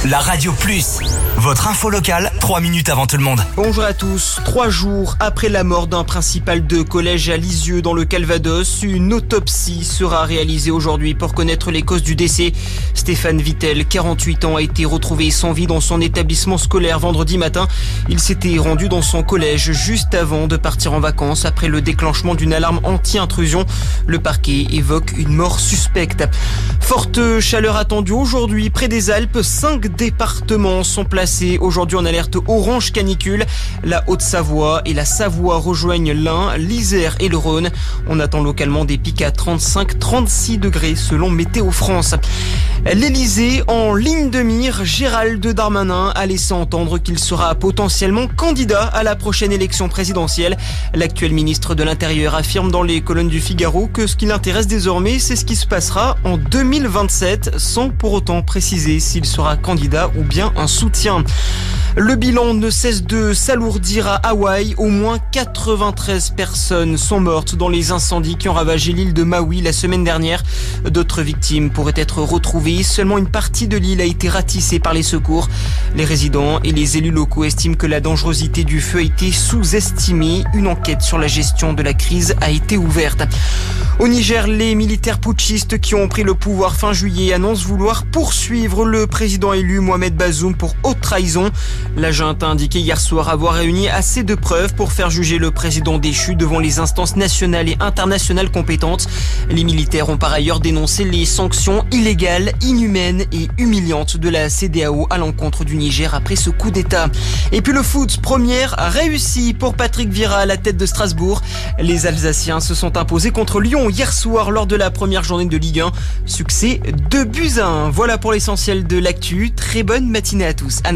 La Radio Plus, votre info locale, 3 minutes avant tout le monde. Bonjour à tous. 3 jours après la mort d'un principal de collège à Lisieux dans le Calvados, une autopsie sera réalisée aujourd'hui pour connaître les causes du décès. Stéphane Vittel, 48 ans, a été retrouvé sans vie dans son établissement scolaire vendredi matin. Il s'était rendu dans son collège juste avant de partir en vacances après le déclenchement d'une alarme anti-intrusion. Le parquet évoque une mort suspecte. Forte chaleur attendue aujourd'hui près des Alpes. 5 départements sont placés aujourd'hui en alerte orange canicule. La Haute-Savoie et la Savoie rejoignent l'Ain, l'Isère et le Rhône. On attend localement des pics à 35-36 degrés selon Météo France. L'Élysée en ligne de mire. Gérald Darmanin a laissé entendre qu'il sera potentiellement candidat à la prochaine élection présidentielle. L'actuel ministre de l'Intérieur affirme dans les colonnes du Figaro que ce qui l'intéresse désormais, c'est ce qui se passera en 2027, sans pour autant préciser s'il sera candidat ou bien un soutien. Le bilan ne cesse de s'alourdir à Hawaï. Au moins 93 personnes sont mortes dans les incendies qui ont ravagé l'île de Maui la semaine dernière. D'autres victimes pourraient être retrouvées. Seulement une partie de l'île a été ratissée par les secours. Les résidents et les élus locaux estiment que la dangerosité du feu a été sous-estimée. Une enquête sur la gestion de la crise a été ouverte. Au Niger, les militaires putschistes qui ont pris le pouvoir fin juillet annoncent vouloir poursuivre le président élu Mohamed Bazoum pour haute trahison. La junte a indiqué hier soir avoir réuni assez de preuves pour faire juger le président déchu devant les instances nationales et internationales compétentes. Les militaires ont par ailleurs dénoncé les sanctions illégales, inhumaines et humiliantes de la CEDEAO à l'encontre du Niger après ce coup d'État. Et puis le foot, première réussie pour Patrick Vieira à la tête de Strasbourg. Les Alsaciens se sont imposés contre Lyon hier soir lors de la première journée de Ligue 1. Succès 2-1. Voilà pour l'essentiel de l'actu. Très bonne matinée à tous.